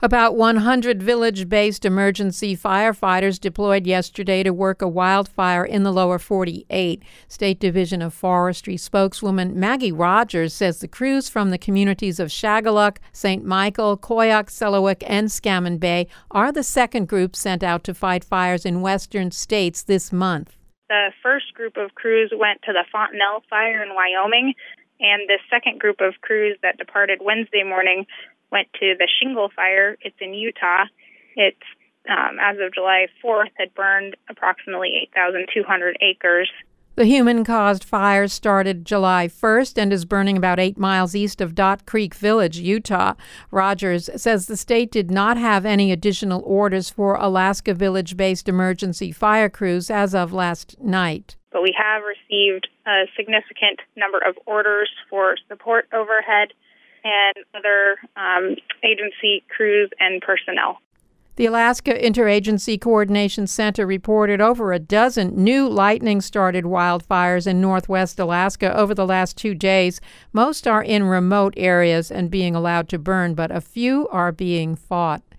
About 100 village-based emergency firefighters deployed yesterday to work a wildfire in the lower 48. State Division of Forestry spokeswoman Maggie Rogers says the crews from the communities of Shagaluk, St. Michael, Koyuk, Selawik, and Scammon Bay are the second group sent out to fight fires in western states this month. The first group of crews went to the Fontanelle fire in Wyoming, and the second group of crews that departed Wednesday morning went to the Shingle Fire. It's in Utah. It's, as of July 4th, had burned approximately 8,200 acres. The human-caused fire started July 1st and is burning about 8 miles east of Dot Creek Village, Utah. Rogers says the state did not have any additional orders for Alaska Village-based emergency fire crews as of last night. But we have received a significant number of orders for support overhead and other agency crews and personnel. The Alaska Interagency Coordination Center reported over a dozen new lightning-started wildfires in northwest Alaska over the last 2 days. Most are in remote areas and being allowed to burn, but a few are being fought.